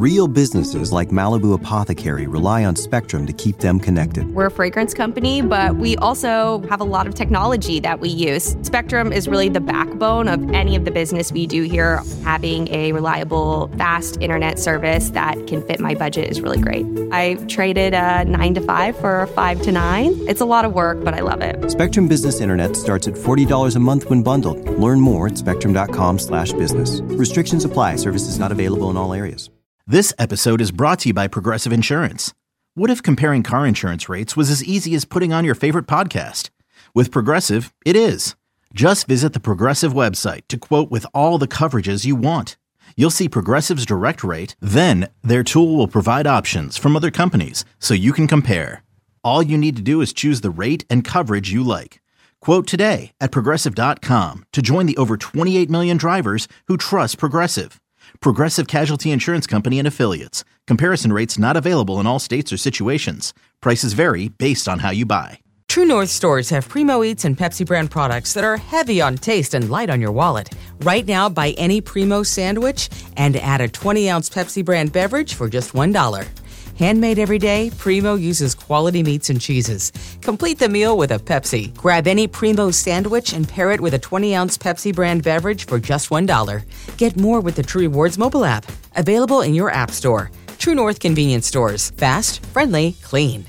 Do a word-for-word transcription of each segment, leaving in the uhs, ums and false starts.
Real businesses like Malibu Apothecary rely on Spectrum to keep them connected. We're a fragrance company, but we also have a lot of technology that we use. Spectrum is really the backbone of any of the business we do here. Having a reliable, fast internet service that can fit my budget is really great. I traded a nine to five for a five to nine. It's a lot of work, but I love it. Spectrum Business Internet starts at forty dollars a month when bundled. Learn more at spectrum.com slash business. Restrictions apply. Services not available in all areas. This episode is brought to you by Progressive Insurance. What if comparing car insurance rates was as easy as putting on your favorite podcast? With Progressive, it is. Just visit the Progressive website to quote with all the coverages you want. You'll see Progressive's direct rate, then their tool will provide options from other companies so you can compare. All you need to do is choose the rate and coverage you like. Quote today at progressive dot com to join the over twenty-eight million drivers who trust Progressive. Progressive Casualty Insurance Company and Affiliates. Comparison rates not available in all states or situations. Prices vary based on how you buy. True North stores have Primo Eats and Pepsi brand products that are heavy on taste and light on your wallet. Right now, buy any Primo sandwich and add a twenty ounce Pepsi brand beverage for just one dollar. Handmade every day, Primo uses quality meats and cheeses. Complete the meal with a Pepsi. Grab any Primo sandwich and pair it with a twenty ounce Pepsi brand beverage for just one dollar. Get more with the True Rewards mobile app. Available in your app store. True North convenience stores. Fast, friendly, clean.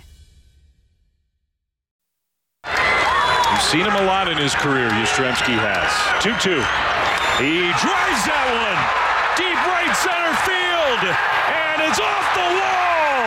You've seen him a lot in his career, Yastrzemski has. two two. He drives that one. Deep right center field. And it's off the wall.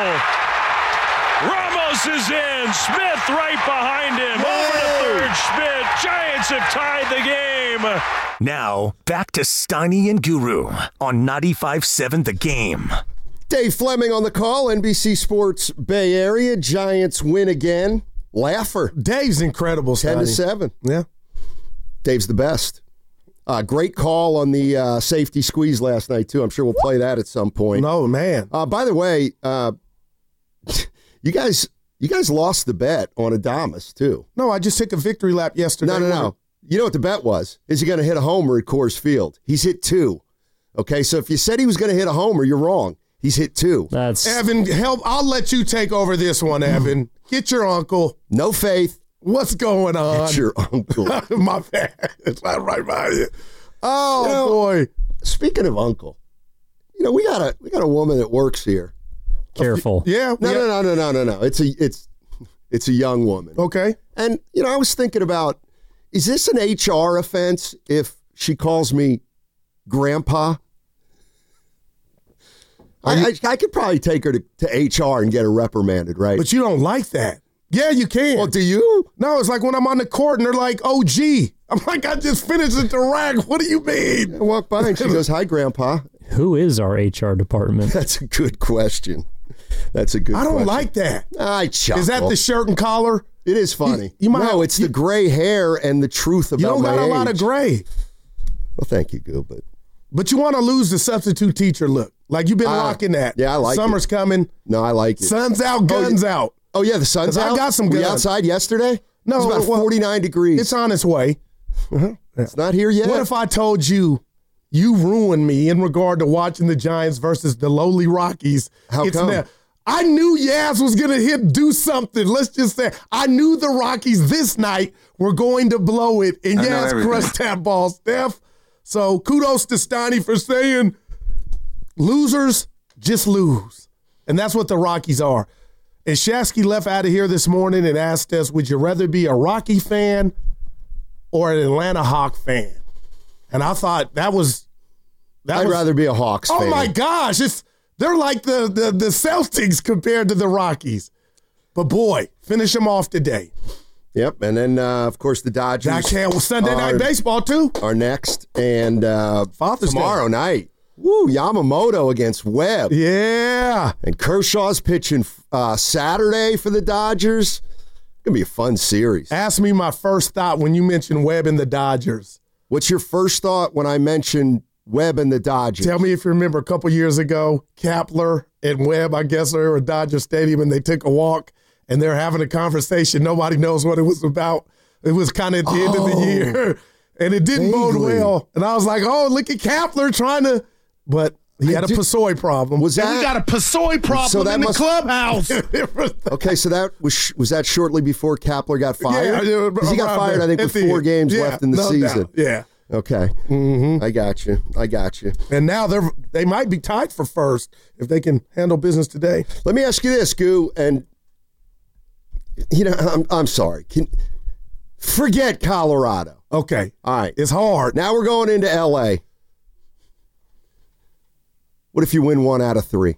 Ramos is in. Smith right behind him. Over to third. Smith. Giants have tied the game. Now, back to Steiny and Guru on ninety-five seven The Game. Dave Fleming on the call, N B C Sports Bay Area. Giants win again. Laugher. Dave's incredible, ten Steiny. to seven. Yeah. Dave's the best. Uh, great call on the uh, safety squeeze last night, too. I'm sure we'll play that at some point. No, man. Uh, by the way, uh, you guys you guys lost the bet on Adames, too. No, I just took a victory lap yesterday. No, no, no. You know what the bet was? Is he going to hit a homer at Coors Field? He's hit two. Okay, so if you said he was going to hit a homer, you're wrong. He's hit two. That's Evan, help. I'll let you take over this one, Evan. Get your uncle. No faith. What's going on? Get your uncle. My bad. It's not right by you. Oh, you know, boy. Speaking of uncle, you know, we got a we got a woman that works here. Careful. Yeah. No, yeah. no, no, no, no, no, no. It's a it's it's a young woman. Okay. And you know, I was thinking about, is this an H R offense if she calls me grandpa? I, I, I could probably take her to, to H R and get her reprimanded, right? But you don't like that. Yeah, you can. Well, do you? No, it's like when I'm on the court and they're like, oh, gee. I'm like, I just finished at the rack. What do you mean? I walk by and she goes, hi, Grandpa. Who is our H R department? That's a good question. That's a good question. I don't like that. I chuckle. Is that the shirt and collar? It is funny. You, you might no, have, it's you, the gray hair and the truth about my age. You don't got a lot of gray. Well, thank you, Goo, but... But you want to lose the substitute teacher look. Like you've been uh, rocking that. Yeah, I like Summer's it. coming. No, I like it. Sun's out, guns oh, yeah. out. Oh, yeah, the sun's out? I got some Were guns. you outside yesterday? No. It's about well, forty-nine degrees. It's on its way. Uh-huh. It's not here yet. What if I told you you ruined me in regard to watching the Giants versus the lowly Rockies? How it's come? Now, I knew Yaz was going to hit, do something. Let's just say, I knew the Rockies this night were going to blow it, and Yaz crushed that ball, Steph. So kudos to Steiny for saying losers just lose. And that's what the Rockies are. And Shasky left out of here this morning and asked us, would you rather be a Rocky fan or an Atlanta Hawk fan? And I thought that was that I'd was, rather be a Hawks oh fan. Oh, my gosh. It's They're like the, the, the Celtics compared to the Rockies. But, boy, finish them off today. Yep, and then, uh, of course, the Dodgers. I can't. Well, Sunday are, Night Baseball, too. Are next. And uh, Father's tomorrow Day. night. Woo, Yamamoto against Webb. Yeah. And Kershaw's pitching uh, Saturday for the Dodgers. It's going to be a fun series. Ask me my first thought when you mentioned Webb and the Dodgers. What's your first thought when I mentioned Webb and the Dodgers? Tell me if you remember a couple years ago, Kapler and Webb, I guess they were at Dodger Stadium, and they took a walk, and they're having a conversation. Nobody knows what it was about. It was kind of at the oh, end of the year, and it didn't vaguely. bode well. And I was like, oh, look at Kapler trying to – but He I had a did- Pasoy problem. Was And that we got a Pasoy problem So that in the must- clubhouse. okay? So that was was that shortly before Kapler got fired? Yeah, 'Cause he got around fired, there. I think, At with the four end. games Yeah, left in the no season. doubt. Yeah. Okay, Mm-hmm. I got you. I got you. And now they're they might be tied for first if they can handle business today. Let me ask you this, Goo, and you know, I'm I'm sorry. Can forget Colorado. Okay. All right. It's hard. Now we're going into L A. What if you win one out of three?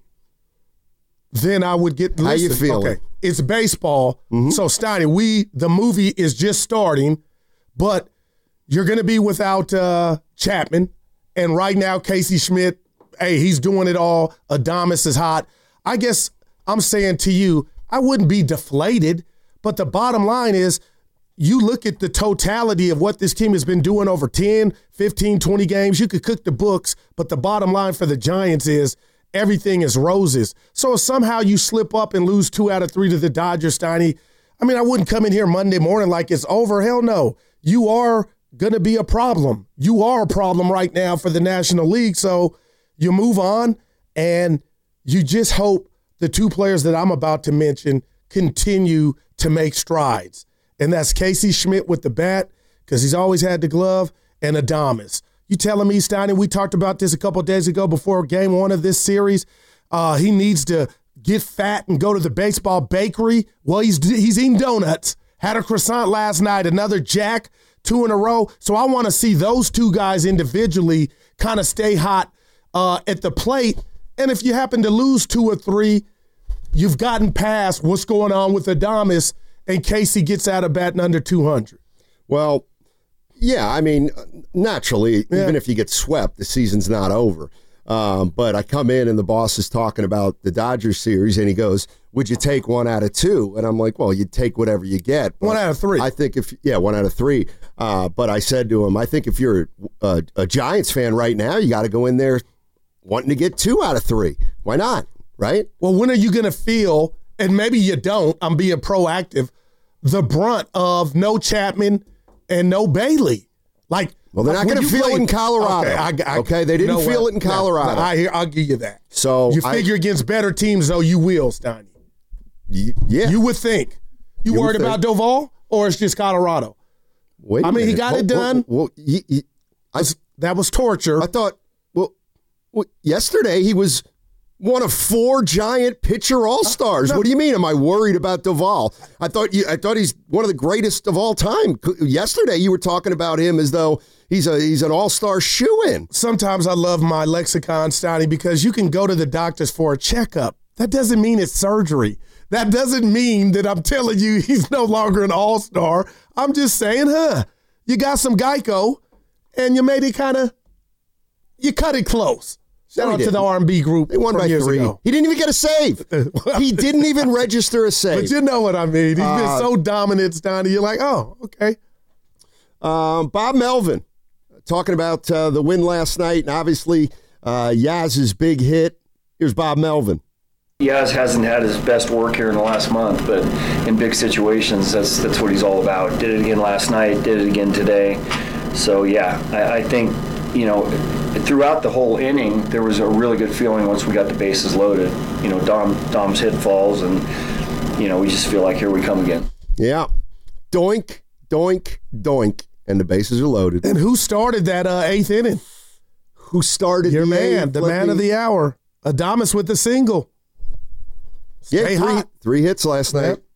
Then I would get. Listen, How you feeling? Okay, it's baseball. Mm-hmm. So Steiny, we the movie is just starting, but you're going to be without uh, Chapman, and right now Casey Schmidt. Hey, he's doing it all. Adames is hot. I guess I'm saying to you, I wouldn't be deflated, but the bottom line is, you look at the totality of what this team has been doing over ten, fifteen, twenty games. You could cook the books, but the bottom line for the Giants is everything is roses. So if somehow you slip up and lose two out of three to the Dodgers, Steiny, I mean, I wouldn't come in here Monday morning like it's over. Hell no. You are going to be a problem. You are a problem right now for the National League. So you move on, and you just hope the two players that I'm about to mention continue to make strides. And that's Casey Schmidt with the bat, because he's always had the glove, and Adames. You telling me, Steiny, we talked about this a couple of days ago before game one of this series. Uh, he needs to get fat and go to the baseball bakery. Well, he's he's eating donuts. Had a croissant last night, another jack, two in a row. So I want to see those two guys individually kind of stay hot uh, at the plate. And if you happen to lose two or three, you've gotten past what's going on with Adames, and Casey gets out of batting under two hundred. Well, yeah, I mean, naturally, Yeah. even if you get swept, the season's not over. Um, but I come in and the boss is talking about the Dodgers series, and he goes, would you take one out of two? And I'm like, well, you'd take whatever you get. But One out of three. I think if, yeah, one out of three. Uh, but I said to him, I think if you're a, a Giants fan right now, you got to go in there wanting to get two out of three. Why not? Right? Well, when are you going to feel, and maybe you don't, I'm being proactive, the brunt of no Chapman and no Bailey? Like, Well, they're not when going to you feel play- it in Colorado. Okay, I, I, okay? They didn't you know feel what? it in No, Colorado. no, I hear, I'll give you that. So You I- figure against better teams, though, you will, Steiny. Y- yeah. You would think. You, You would worried think. about Doval, or it's just Colorado? Wait a I mean, he minute. got Well, it done. Well, well, y- y- I, That was torture. I thought, well, well, yesterday he was one of four Giant pitcher all-stars. No. What do you mean? Am I worried about Duvall? I thought you, I thought he's one of the greatest of all time. Yesterday you were talking about him as though he's a he's an all-star shoo-in. Sometimes I love my lexicon, Steiny, because you can go to the doctors for a checkup. That doesn't mean it's surgery. That doesn't mean that I'm telling you he's no longer an all-star. I'm just saying, huh, you got some Geico, and you made it kind of, you cut it close. Shout No, he out to the didn't. R and B group. They won from by years three. ago. He didn't even get a save. He didn't even register a save. But you know what I mean. He's been Uh, so dominant, Steiny. You're like, oh, okay. Um, Bob Melvin talking about uh, the win last night, and obviously uh, Yaz's big hit. Here's Bob Melvin. Yaz hasn't had his best work here in the last month, but in big situations, that's that's what he's all about. Did it again last night, did it again today. So, yeah, I, I think, you know, throughout the whole inning, there was a really good feeling once we got the bases loaded. You know, Dom Dom's hit falls, and, you know, we just feel like here we come again. Yeah. Doink, doink, doink. And the bases are loaded. And who started that uh, eighth inning? Who started Your the man, eighth? the Let man me- of the hour. Adames with the single. Yeah, Stay three, hot. three hits last night. Yep.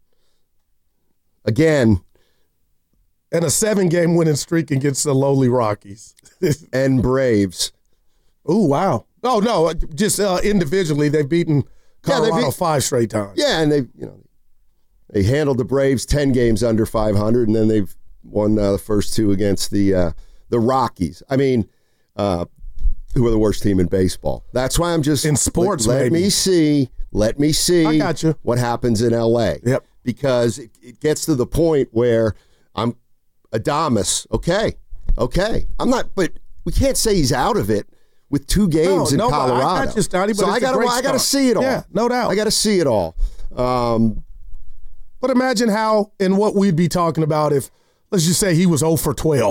Again, And a seven-game winning streak against the lowly Rockies. and Braves. Oh, wow. Oh, no, just uh, individually, they've beaten Yeah, they Colorado beat- five straight times. Yeah, and they, you know, they handled the Braves ten games under five hundred, and then they've won uh, the first two against the uh, the Rockies. I mean, uh, who are the worst team in baseball? That's why I'm just In sports, Let, let maybe. me see. Let me see. I got you. What happens in L A? Yep. Because it, it gets to the point where I'm Adames. Okay, okay. I'm not, but we can't say he's out of it with two games in no, but I Colorado. got you, Stoddy, but so it's I a gotta, great I gotta start. see it all. Yeah, no doubt. I got to see it all. Um, But imagine how and what we'd be talking about if, let's just say he was oh for twelve.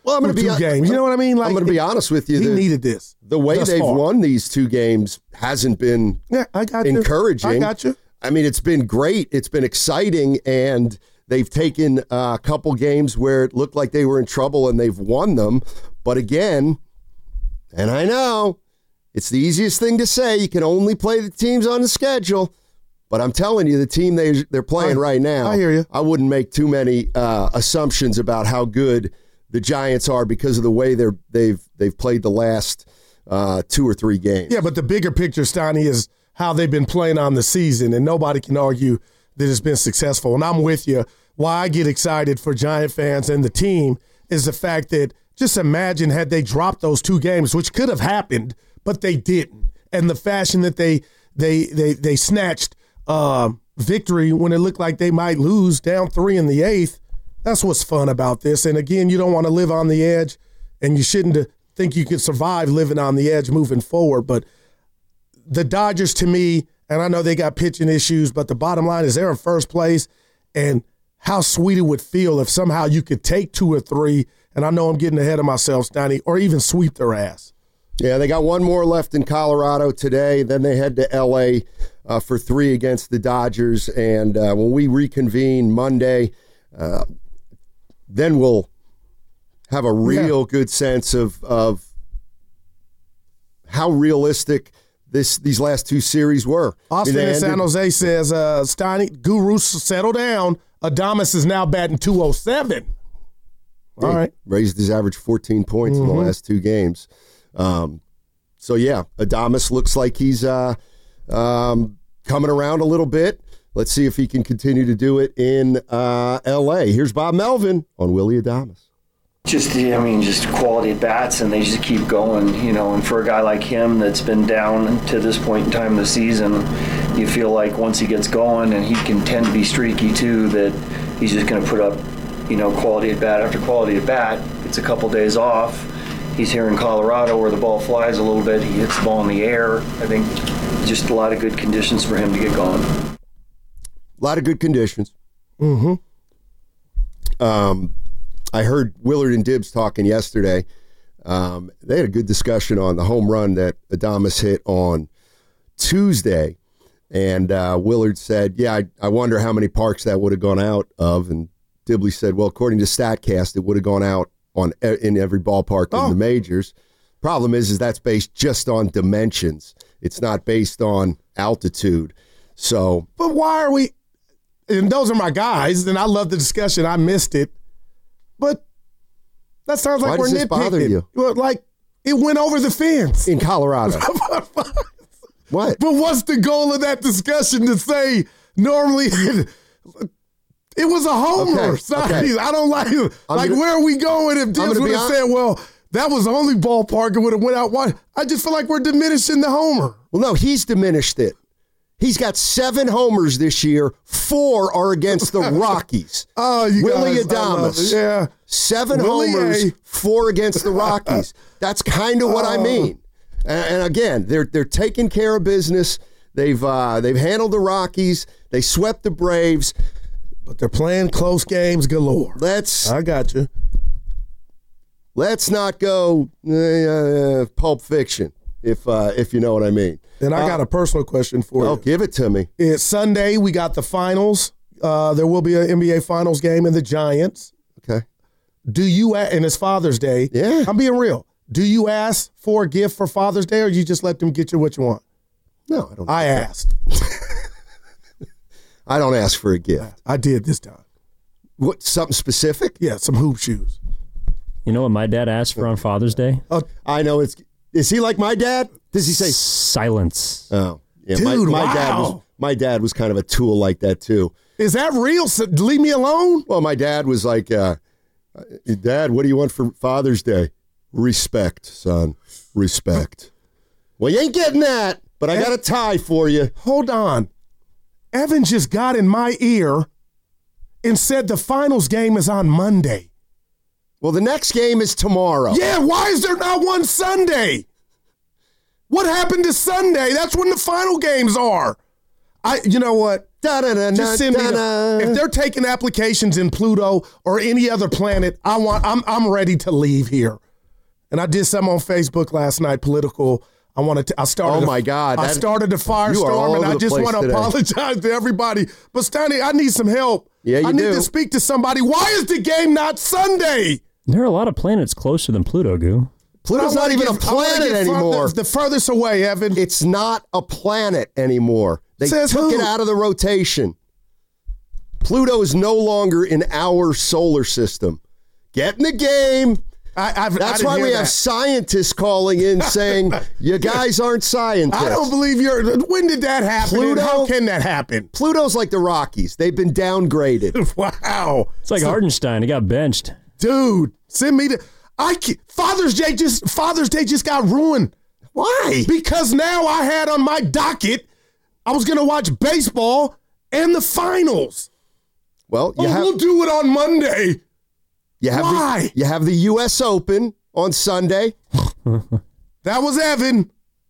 Well, I'm going to be two games. You know what I mean? Like, I'm going to be honest with you. He the, needed this. The way thus they've far. won these two games hasn't been yeah, I got encouraging. You. I got you. I mean, it's been great. It's been exciting, and they've taken a couple games where it looked like they were in trouble, and they've won them. But again, and I know it's the easiest thing to say. You can only play the teams on the schedule. But I'm telling you, the team they, they're playing I, right now, I hear you. I wouldn't make too many uh, assumptions about how good the Giants are because of the way they're they've they've played the last uh, two or three games. Yeah, but the bigger picture, Steiny, is how they've been playing on the season, and nobody can argue that it's been successful. And I'm with you. Why I get excited for Giant fans and the team is the fact that just imagine had they dropped those two games, which could have happened, but they didn't. And the fashion that they they they they snatched um, victory when it looked like they might lose down three in the eighth. That's what's fun about this. And again, you don't want to live on the edge, and you shouldn't think you could survive living on the edge moving forward. But the Dodgers, to me, and I know they got pitching issues, but the bottom line is they're in first place, and how sweet it would feel if somehow you could take two or three, and I know I'm getting ahead of myself, Steiny, or even sweep their ass. Yeah, they got one more left in Colorado today. Then they head to L A uh, for three against the Dodgers. And uh, when we reconvene Monday, uh, then we'll have a real yeah. good sense of of how realistic this these last two series were. Austin I mean, in San ended, Jose says, uh, Steiny, Guru, settle down. Adames is now batting two oh seven. All he right. Raised his average fourteen points mm-hmm. in the last two games. Um, so, yeah, Adames looks like he's uh, um, coming around a little bit. Let's see if he can continue to do it in uh, L A. Here's Bob Melvin on Willy Adames. Just, I mean, just quality at bats, and they just keep going, you know. And for a guy like him that's been down to this point in time of the season, you feel like once he gets going, and he can tend to be streaky too, that he's just going to put up, you know, quality at bat after quality at bat. It's a couple days off. He's here in Colorado where the ball flies a little bit. He hits the ball in the air. I think just a lot of good conditions for him to get going. A lot of good conditions. Mm-hmm. Um, I heard Willard and Dibbs talking yesterday. Um, they had a good discussion on the home run that Adames hit on Tuesday. And uh, Willard said, yeah, I, I wonder how many parks that would have gone out of. And Dibley said, well, according to StatCast, it would have gone out on in every ballpark oh. in the majors. Problem is, is that's based just on dimensions. It's not based on altitude. So, but why are we? And those are my guys. And I love the discussion. I missed it, but that sounds like why we're does this nitpicking. bother you? Well, like it went over the fence in Colorado. What? But what's the goal of that discussion to say? Normally. It was a homer. Okay, okay. I don't like it. Like, gonna, where are we going if Dibbs would have said, well, that was the only ballpark it would have went out. Why? I just feel like we're diminishing the homer. Well, no, he's diminished it. He's got seven homers this year. Four are against the Rockies. Oh, you Willy guys, Adames. Yeah. Seven Willie homers, A. four against the Rockies. That's kind of what I mean. And, and again, they're they're taking care of business. They've uh, they've handled the Rockies. They swept the Braves. But they're playing close games galore. Let's. I got you. Let's not go uh, uh, Pulp Fiction, if uh, if you know what I mean. And I uh, got a personal question for oh, you. Oh, give it to me. It's Sunday. We got the finals. Uh, there will be an N B A Finals game in the Giants. Okay. Do you? And it's Father's Day. Yeah. I'm being real. Do you ask for a gift for Father's Day, or you just let them get you what you want? No, I don't. I asked. I don't ask for a gift. I did this time. What, something specific? Yeah, some hoop shoes. You know what my dad asked for on Father's Day? Oh, I know. It's. Is he like my dad? Does he say silence? Oh, yeah. Dude, my, my wow. dad was. My dad was kind of a tool like that too. Is that real? So leave me alone. Well, my dad was like, uh, "Dad, what do you want for Father's Day? Respect, son. Respect." Well, you ain't getting that, but I got a tie for you. Hold on. Evan just got in my ear and said the finals game is on Monday. Well, the next game is tomorrow. Yeah, why is there not one Sunday? What happened to Sunday? That's when the final games are. I, you know what? Just send me the, if they're taking applications in Pluto or any other planet, I want I'm I'm ready to leave here. And I did some on Facebook last night, political. I wanted to I started Oh my a, God. I that, started a firestorm and I just want to apologize to everybody. But Stoney, I need some help. Yeah, you I need do. to speak to somebody. Why is the game not Sunday? There are a lot of planets closer than Pluto, Goo. Pluto's not even a planet anymore. Further, the furthest away, Evan. It's not a planet anymore. They Says took who? it out of the rotation. Pluto is no longer in our solar system. Get in the game. I, I've, That's I why we that. have scientists calling in saying, you guys aren't scientists. I don't believe you're. When did that happen? Pluto, and how can that happen? Pluto's like the Rockies. They've been downgraded. Wow. It's like So- Hardenstein. He got benched. Dude, send me the. I can't, Father's Day just Father's Day just got ruined. Why? Because now I had on my docket, I was gonna watch baseball and the finals. Well, you oh, have, we'll do it on Monday. you have Why? The, you have the U S Open on Sunday. That was Evan.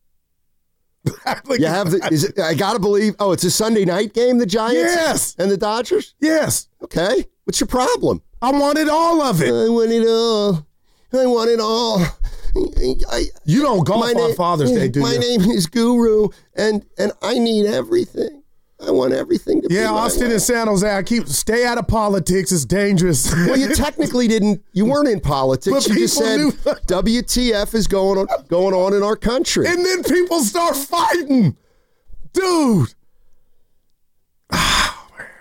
You have the. Is it, I gotta believe. Oh, it's a Sunday night game. The Giants. Yes. And the Dodgers. Yes. Okay. What's your problem? I wanted all of it. I want it all. I want it all. I, you don't golf on name, Father's Day, do my you? My name is Guru, and and I need everything. I want everything to yeah, be my Austin way. and San Jose. I keep stay out of politics. It's dangerous. Well, you technically didn't. You weren't in politics. But You just people said knew- W T F is going on going on in our country. And then people start fighting. Dude. Oh, man.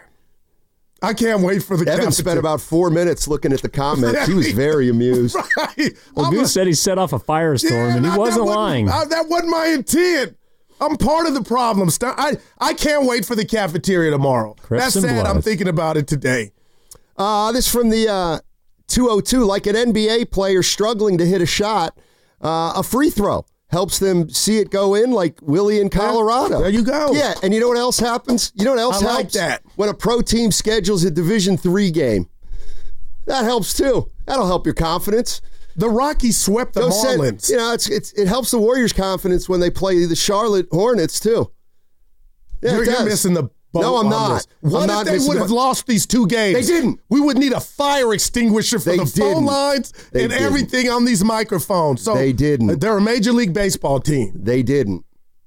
I can't wait for the Evan cafeteria. spent about four minutes looking at the comments. He was very amused. Right. Well, I'm Goo a- said he set off a firestorm, Yeah, and he that- wasn't that lying. I- that wasn't my intent. I'm part of the problem. St- I, I can't wait for the cafeteria tomorrow. Crips That's and sad. I'm Bloods. thinking about it today. Uh, this from the uh, two oh two. Like an N B A player struggling to hit a shot, uh, a free throw helps them see it go in, like Willie in Colorado. There you go. Yeah, and you know what else happens? You know what else I like helps? that. When a pro team schedules a Division three game. That helps too. That'll help your confidence. The Rockies swept the Go send- Marlins. you know, it's, it's it helps the Warriors' confidence when they play the Charlotte Hornets too. Yeah, you're, it you're does. missing the boat. No, I'm on not. this. What I'm if not they missing would the have boat. lost these two games? They didn't. We would need a fire extinguisher for They the phone didn't. lines They and didn't. everything on these microphones. So They didn't. They're a Major League Baseball team. They didn't.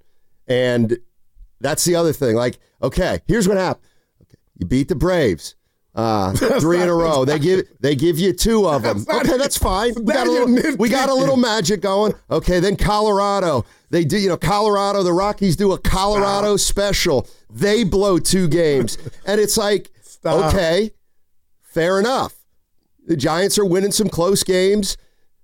And that's the other thing. Like, okay, here's what happened. Okay, you beat the Braves. Uh, three in a row. They give they give you two of them. That's not- Okay, that's fine. We Now got, a you're little, we got a little nitpicking. magic going. Okay, then Colorado. They do, you know, Colorado, the Rockies do a Colorado special. They blow two games. And it's like, Stop. okay, fair enough. The Giants are winning some close games.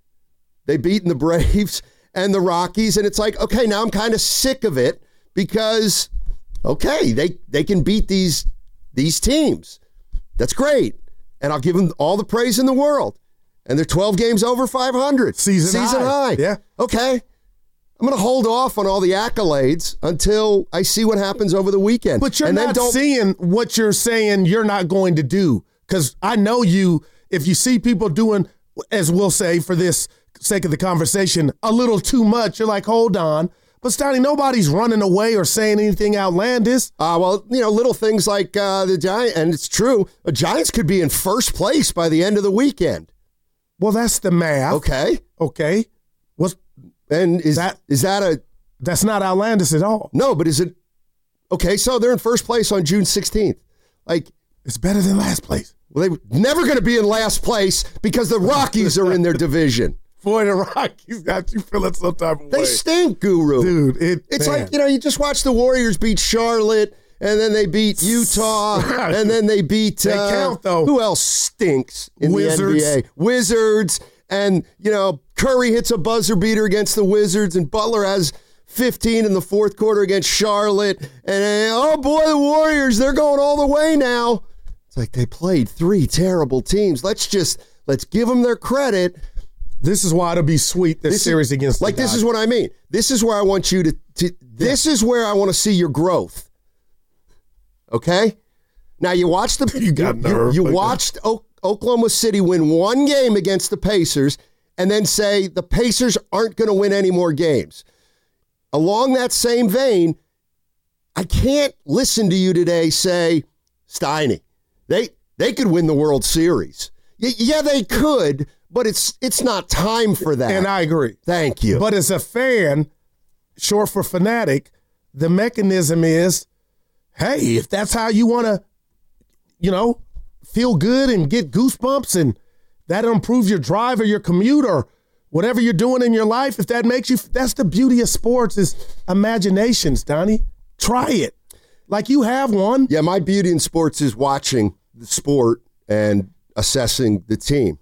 They beaten the Braves and the Rockies. And it's like, okay, now I'm kind of sick of it because, okay, they, they can beat these these teams. That's great. And I'll give them all the praise in the world. And they're twelve games over five hundred. Season Season high. high. Yeah. Okay. I'm going to hold off on all the accolades until I see what happens over the weekend. But you're and then not don't, seeing what you're saying you're not going to do. Because I know you, if you see people doing, as we'll say for this sake of the conversation, a little too much, you're like, hold on. But Stoney, nobody's running away or saying anything outlandish. Uh, well, you know, little things like uh, the Giants, and it's true, the Giants could be in first place by the end of the weekend. Well, that's the math. Okay. Okay. What's And is That- that is that a that's not outlandish at all. no? But is it okay? So they're in first place on June sixteenth. Like, It's better than last place. well, they're never going to be in last place because the Rockies are in their division. Boy, the Rockies got you feeling some type of They way. stink, Guru. Dude, it, It's man. like, you know, you just watch the Warriors beat Charlotte, and then they beat Utah, and then they beat They uh, count, though. who else stinks in Wizards. the N B A? Wizards, and you know, Curry hits a buzzer beater against the Wizards, and Butler has fifteen in the fourth quarter against Charlotte, and uh, oh boy, the Warriors, they're going all the way now. It's like they played three terrible teams. Let's just let's give them their credit. This is why it'll be sweet, this, This is- series against like the this is Dodgers. what I mean. This is where I want you to, to this is where I want to see your growth. Okay? Now you watched the You got you, nerve you like that. watched o- Oklahoma City win one game against the Pacers and then say the Pacers aren't going to win any more games. Along that same vein, I can't listen to you today say, Steiny, they they could win the World Series. Y- yeah, they could, but it's it's not time for that. And I agree. Thank you. But as a fan, short for fanatic, the mechanism is, hey, if that's how you want to, you know, feel good and get goosebumps and that improves your drive or your commute or whatever you're doing in your life, if that makes you, that's the beauty of sports is imaginations, Donnie. Try it. Like you have one. Yeah, my beauty in sports is watching the sport and assessing the team.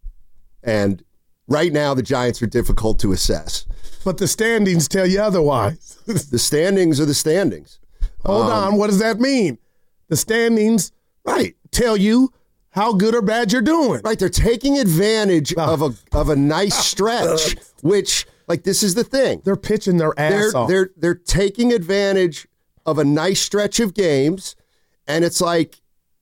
And right now, the Giants are difficult to assess. But the standings tell you otherwise. The standings are the standings. Hold um, on. What does that mean? The standings right tell you how good or bad you're doing. Right. They're taking advantage uh, of a of a nice stretch, which, like, this is the thing. They're pitching their ass they're, off. They're, they're taking advantage of a nice stretch of games, and it's like,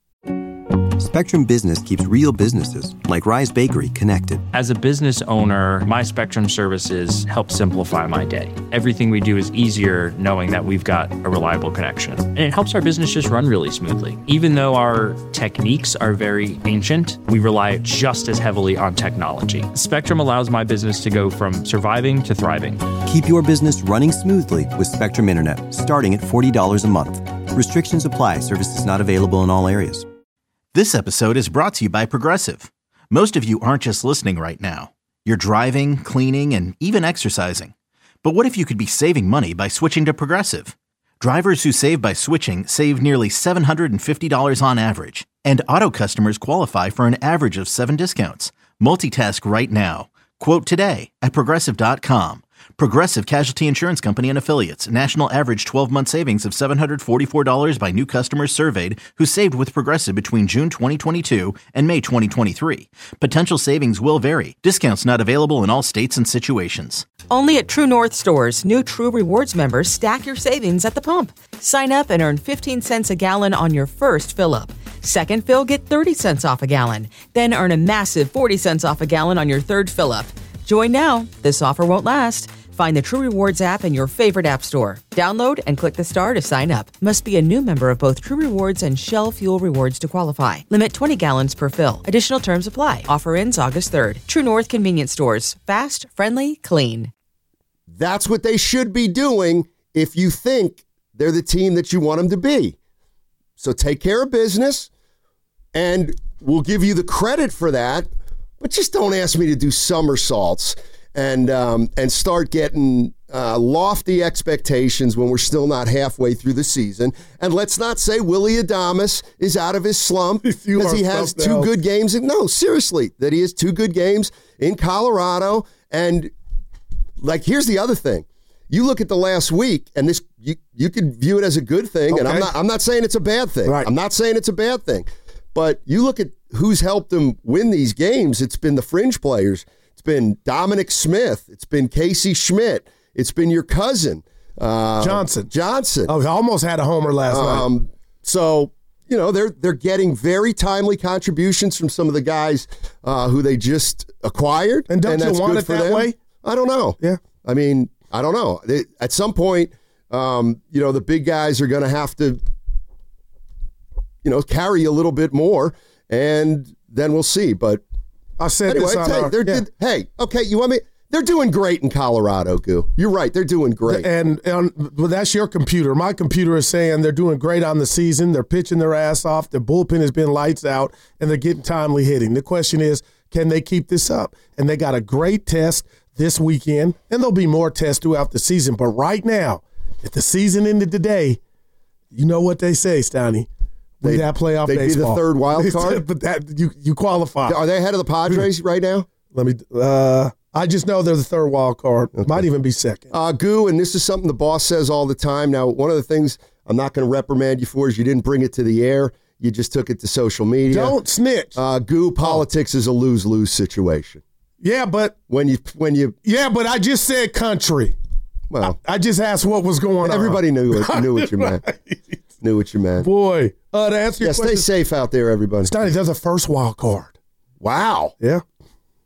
Spectrum Business keeps real businesses, like Rise Bakery, connected. As a business owner, my Spectrum services help simplify my day. Everything we do is easier knowing that we've got a reliable connection. And it helps our business just run really smoothly. Even though our techniques are very ancient, we rely just as heavily on technology. Spectrum allows my business to go from surviving to thriving. Keep your business running smoothly with Spectrum Internet, starting at forty dollars a month. Restrictions apply. Services not available in all areas. This episode is brought to you by Progressive. Most of you aren't just listening right now. You're driving, cleaning, and even exercising. But what if you could be saving money by switching to Progressive? Drivers who save by switching save nearly seven hundred fifty dollars on average. And auto customers qualify for an average of seven discounts. Multitask right now. Quote today at Progressive dot com. Progressive Casualty Insurance Company and Affiliates. National average twelve-month savings of seven hundred forty-four dollars by new customers surveyed who saved with Progressive between June twenty twenty-two and May twenty twenty-three. Potential savings will vary. Discounts not available in all states and situations. Only at True North stores, new True Rewards members stack your savings at the pump. Sign up and earn fifteen cents a gallon on your first fill-up. Second fill, get thirty cents off a gallon. Then earn a massive forty cents off a gallon on your third fill-up. Join now. This offer won't last. Find the True Rewards app in your favorite app store. Download and click the star to sign up. Must be a new member of both True Rewards and Shell Fuel Rewards to qualify. Limit twenty gallons per fill. Additional terms apply. Offer ends August third. True North Convenience Stores. Fast, friendly, clean. That's what they should be doing if you think they're the team that you want them to be. So take care of business, and we'll give you the credit for that, but just don't ask me to do somersaults and um, and start getting uh, lofty expectations when we're still not halfway through the season. And let's not say Willy Adames is out of his slump because he has two else. good games. In, no, seriously, that he has two good games in Colorado. And, like, here's the other thing. You look at the last week, and this you, you could view it as a good thing, okay. and I'm not, I'm not saying it's a bad thing. Right. I'm not saying it's a bad thing. But you look at who's helped them win these games, it's been the fringe players. It's been Dominic Smith. It's been Casey Schmidt. It's been your cousin. Uh, Johnson. Johnson. Oh, he almost had a homer last um, night. So, you know, they're they're getting very timely contributions from some of the guys uh, who they just acquired. And don't and that's you want good it for that them. way? I don't know. Yeah. I mean, I don't know. They, at some point, um, you know, the big guys are going to have to, you know, carry a little bit more, and then we'll see. But I said anyway, this on hey, our, they're, yeah. hey, okay, you want me? They're doing great in Colorado, Goo. You're right. They're doing great. And, and well, that's your computer. My computer is saying they're doing great on the season. They're pitching their ass off. Their bullpen has been lights out, and they're getting timely hitting. The question is, can they keep this up? And they got a great test this weekend, and there'll be more tests throughout the season. But right now, if the season ended today, you know what they say, Steiny. We got playoff they'd baseball. They'd be the third wild card? But that you you qualify. Are they ahead of the Padres right now? Let me uh, – I just know they're the third wild card. Okay. Might even be second. Uh, Goo, and this is something the boss says all the time. Now, one of the things I'm not going to reprimand you for is you didn't bring it to the air. You just took it to social media. Don't snitch. Uh, Goo, politics oh. is a lose-lose situation. Yeah, but when you when you yeah, but I just said country. Well, I, I just asked what was going everybody on. Everybody knew it. Knew what you meant. Right. Knew what you meant. Boy, uh, to answer your yeah, question, stay safe out there, everybody. Steiny, they're the first wild card. Wow. Yeah.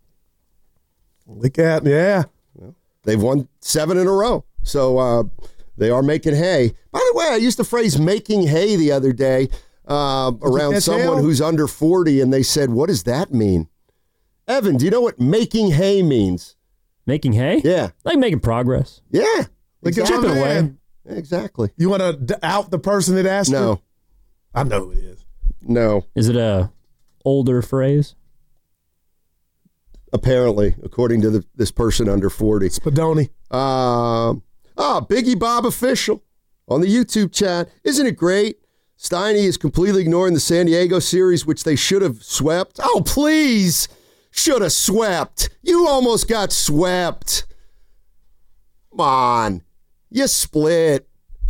Look at yeah. Well, they've won seven in a row. So uh, They are making hay. By the way, I used the phrase making hay the other day uh, around someone hell? who's under forty, and they said, what does that mean? Evan, do you know what making hay means? Making hay? Yeah. Like making progress. Yeah. Like exactly. chipping away. Exactly. You want to d- out the person that asked No. you? I know who it is. No. Is it a older phrase? Apparently, according to the, this person under forty. Spadoni. Um, oh, Biggie Bob official on the YouTube chat. Isn't it great? Steiny is completely ignoring the San Diego series, which they should have swept. Oh, please. Should have swept. You almost got swept. Come on. You split.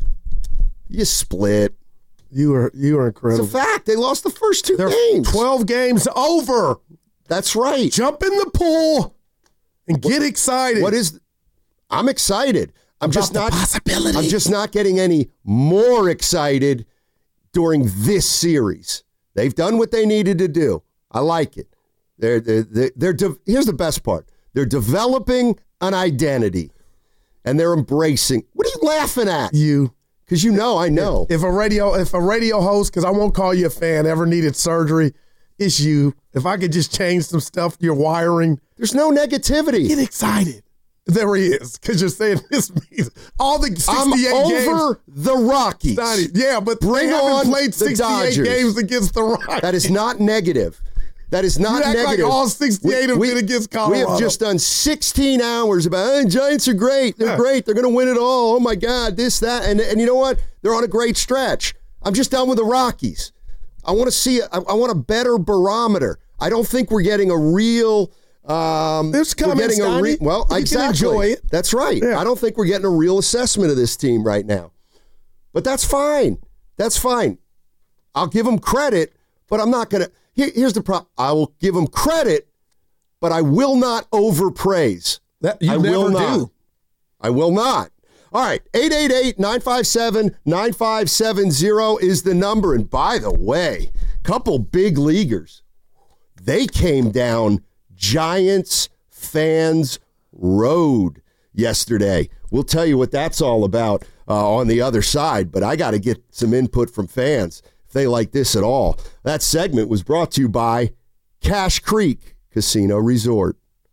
You split. You were you were incredible. It's a fact. They lost the first two They're games. twelve games over. That's right. Jump in the pool and get excited. What is? I'm excited. I'm About just the not. possibility. I'm just not getting any more excited during this series. They've done what they needed to do. I like it. They're they're they're, they're de- here's the best part. They're developing an identity, and they're embracing. What are you laughing at? You. Because you know, I know. If a radio, if a radio host, because I won't call you a fan, ever needed surgery, it's you. If I could just change some stuff, your wiring. There's no negativity. Get excited. There he is, because you're saying this means all the sixty-eight I'm games. over the Rockies. Steiny, yeah, but Bring they haven't on played the sixty-eight Dodgers. games against the Rockies. That is not negative. That is not You act like negative. all sixty-eight have been against Colorado. We have just done sixteen hours about, hey, Giants are great. They're Yeah. great. They're going to win it all. Oh, my God, this, that. And, and you know what? They're on a great stretch. I'm just done with the Rockies. I want to see, I, I want a better barometer. I don't think we're getting a real... Um, There's we're comments, getting a re- Steiny. Well, You can exactly. enjoy it. That's right. Yeah. I don't think we're getting a real assessment of this team right now. But that's fine. That's fine. I'll give them credit, but I'm not going to... Here, here's the problem. I will give them credit, but I will not overpraise. That you I never will not. do. I will not. All right, eight eight eight, nine five seven, nine five seven zero is the number. And by the way, couple big leaguers, they came down Giants fans road yesterday. We'll tell you what that's all about uh, on the other side, but I got to get some input from fans if they like this at all. That segment was brought to you by Cache Creek Casino Resort.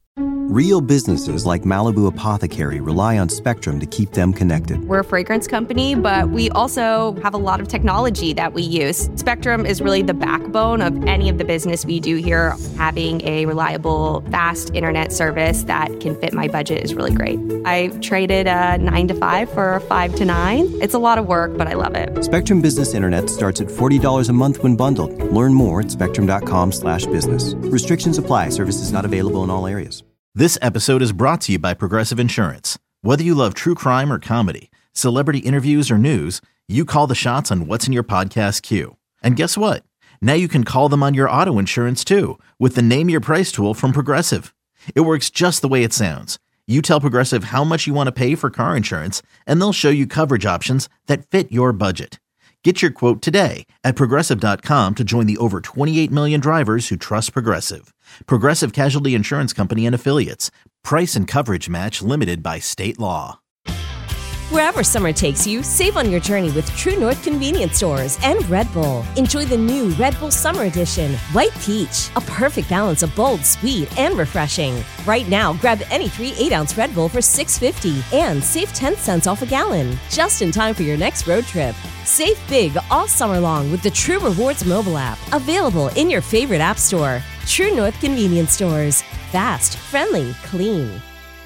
Real businesses like Malibu Apothecary rely on Spectrum to keep them connected. We're a fragrance company, but we also have a lot of technology that we use. Spectrum is really the backbone of any of the business we do here. Having a reliable, fast internet service that can fit my budget is really great. I traded a nine to five for a five to nine. It's a lot of work, but I love it. Spectrum Business Internet starts at forty dollars a month when bundled. Learn more at spectrum.com slash business. Restrictions apply. Services not available in all areas. This episode is brought to you by Progressive Insurance. Whether you love true crime or comedy, celebrity interviews or news, you call the shots on what's in your podcast queue. And guess what? Now you can call them on your auto insurance too with the Name Your Price tool from Progressive. It works just the way it sounds. You tell Progressive how much you want to pay for car insurance, and they'll show you coverage options that fit your budget. Get your quote today at Progressive dot com to join the over twenty-eight million drivers who trust Progressive. Progressive Casualty Insurance Company and Affiliates. Price and coverage match limited by state law. Wherever summer takes you, save on your journey with True North Convenience Stores and Red Bull. Enjoy the new Red Bull Summer Edition, White Peach, a perfect balance of bold, sweet, and refreshing. Right now, grab any three eight-ounce Red Bull for six fifty and save ten cents off a gallon, just in time for your next road trip. Save big all summer long with the True Rewards mobile app, available in your favorite app store. True North Convenience Stores. Fast, friendly, clean.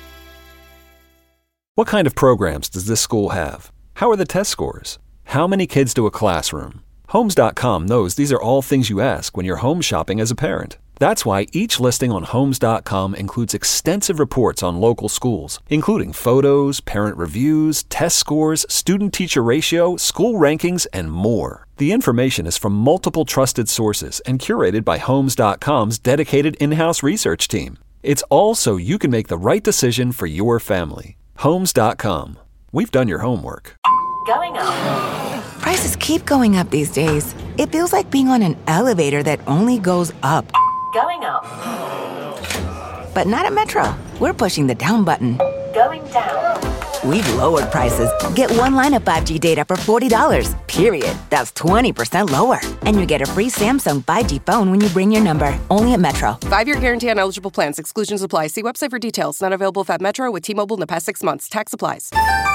What kind of programs does this school have? How are the test scores? How many kids do a classroom? Homes dot com knows these are all things you ask when you're home shopping as a parent. That's why each listing on Homes dot com includes extensive reports on local schools, including photos, parent reviews, test scores, student-teacher ratio, school rankings, and more. The information is from multiple trusted sources and curated by Homes dot com's dedicated in-house research team. It's all so you can make the right decision for your family. Homes dot com. We've done your homework. Going up. Prices keep going up these days. It feels like being on an elevator that only goes up. Going up. But not at Metro. We're pushing the down button. Going down. we've lowered prices. Get one line of five G data for forty dollars, period. That's twenty percent lower. And you get a free Samsung five G phone when you bring your number. Only at Metro. Five-year guarantee on eligible plans. Exclusions apply. See website for details. Not available if at Metro with T-Mobile in the past six months. Tax applies.